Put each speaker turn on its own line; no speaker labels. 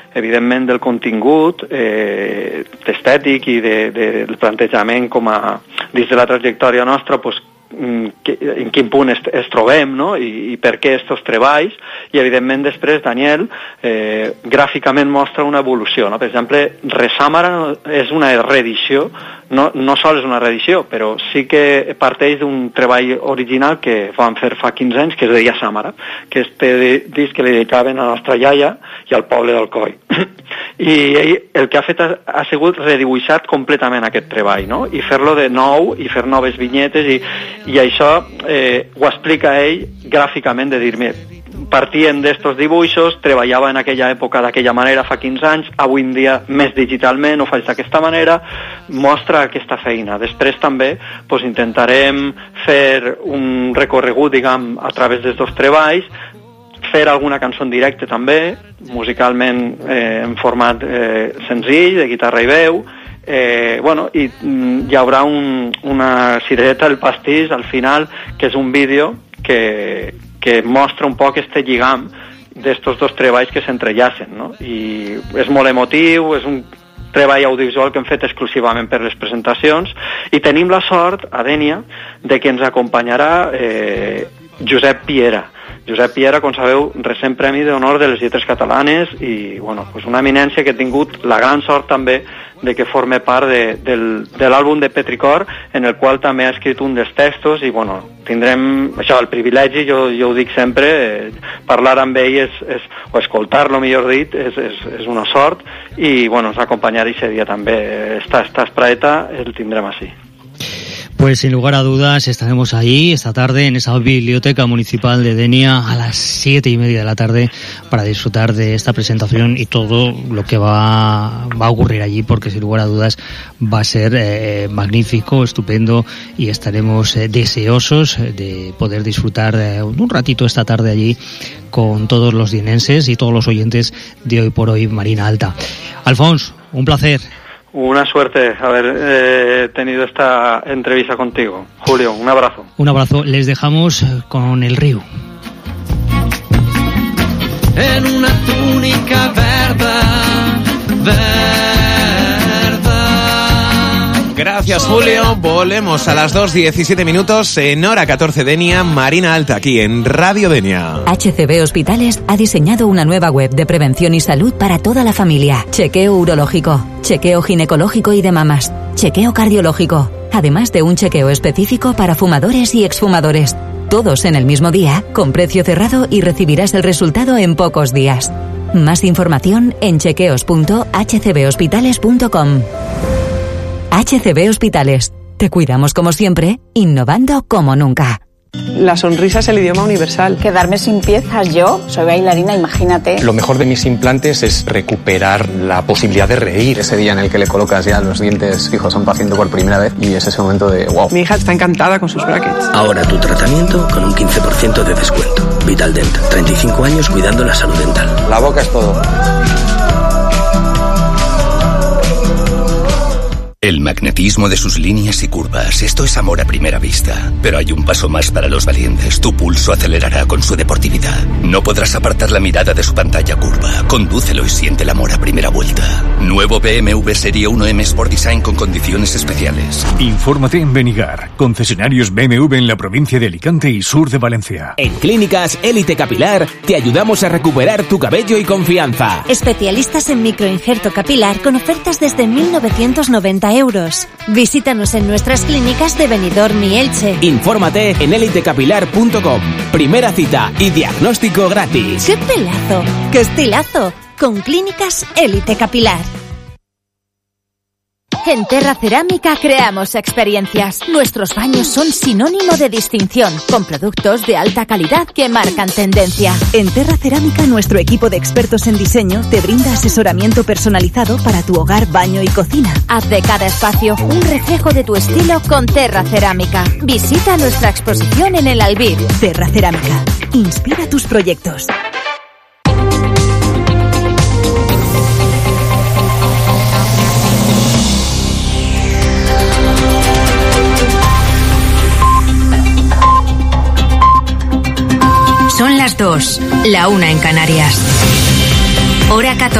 evidentment, del contingut estètic i del plantejament dins de la trajectòria nostra, pues, en quin punt es trobem, no? I per què estos treballs, i evidentment després Daniel gràficament mostra una evolució, no? Per exemple, Resàmara és una reedició, no sol és una reedició, però sí que parteix d'un treball original que vam fer fa 15 anys, que es deia Sàmara, que este disc que li dedicaven a la nostra iaia i al poble d'Alcoi. I ell el que ha fet ha sigut redibuixat completament aquest treball, no? I fer-lo de nou i fer noves vinyetes, i això ho explica ell gràficament, de dir-me, partien d'estos dibuixos, treballava en aquella època d'aquella manera fa 15 anys, avui en dia més digitalment ho faig d'aquesta manera, mostra aquesta feina. Després també pues, intentarem fer un recorregut, diguem, a través d'estos treballs, fer alguna cançó en directe també, musicalment en format senzill, de guitarra i veu, i hi haurà una cirereta del pastís al final, que és un vídeo que mostra un poc este lligam d'estos dos treballs que s'entrellacen, no? I és molt emotiu, és un treball audiovisual que hem fet exclusivament per les presentacions, i tenim la sort, a Dénia, de que ens acompanyarà Josep Piera. Josep Piera, com sabeu, recent Premi d'Honor de les Lletres Catalanes, i pues una eminència que ha tingut la gran sort també de que forme part de l'àlbum de Petricor, en el qual també ha escrit un dels textos, i tindrem això, el privilegi, jo ho dic sempre, parlar amb ell o escoltar-lo, millor dit, és una sort, i ens acompanyarà aquest dia també. Esta espraeta el tindrem així.
Pues sin lugar a dudas estaremos allí esta tarde en esa biblioteca municipal de Denia a las 7:30 de la tarde para disfrutar de esta presentación y todo lo que va a ocurrir allí, porque sin lugar a dudas va a ser magnífico, estupendo, y estaremos deseosos de poder disfrutar un ratito esta tarde allí con todos los dienenses y todos los oyentes de Hoy por Hoy Marina Alta. Alfons, un placer.
Una suerte haber tenido esta entrevista contigo. Julio, un abrazo.
Un abrazo. Les dejamos con el río.
En una túnica verda.
Gracias, Julio. Volvemos a las 2:17 en hora 14 Denia, Marina Alta, aquí en Radio Denia.
HCB Hospitales ha diseñado una nueva web de prevención y salud para toda la familia. Chequeo urológico, chequeo ginecológico y de mamas, chequeo cardiológico, además de un chequeo específico para fumadores y exfumadores. Todos en el mismo día, con precio cerrado, y recibirás el resultado en pocos días. Más información en chequeos.hcbhospitales.com. HCB Hospitales. Te cuidamos como siempre, innovando como nunca.
La sonrisa es el idioma universal.
Quedarme sin piezas yo, soy bailarina, imagínate.
Lo mejor de mis implantes es recuperar la posibilidad de reír.
Ese día en el que le colocas ya los dientes fijos a un paciente por primera vez y es ese momento de wow.
Mi hija está encantada con sus brackets.
Ahora tu tratamiento con un 15% de descuento. Vitaldent, 35 años cuidando la salud dental.
La boca es todo.
El magnetismo de sus líneas y curvas, esto es amor a primera vista. Pero hay un paso más para los valientes. Tu pulso acelerará con su deportividad. No podrás apartar la mirada de su pantalla curva. Condúcelo y siente el amor a primera vuelta. Nuevo BMW Serie 1M Sport Design con condiciones especiales.
Infórmate en Benigar, concesionarios BMW en la provincia de Alicante y sur de Valencia.
En Clínicas Élite Capilar te ayudamos a recuperar tu cabello y confianza.
Especialistas en microinjerto capilar con ofertas desde 1.990 euros. Visítanos en nuestras clínicas de Benidorm y Elche.
Infórmate en elitecapilar.com. Primera cita y diagnóstico gratis.
¡Qué pelazo! ¡Qué estilazo! Con Clínicas Élite Capilar. En Terra Cerámica creamos experiencias. Nuestros baños son sinónimo de distinción, con productos de alta calidad que marcan tendencia.
En Terra Cerámica, nuestro equipo de expertos en diseño te brinda asesoramiento personalizado para tu hogar, baño y cocina.
Haz de cada espacio un reflejo de tu estilo con Terra Cerámica. Visita nuestra exposición en el Albir.
Terra Cerámica. Inspira tus proyectos.
Son las 2, la 1 en Canarias. Hora 14.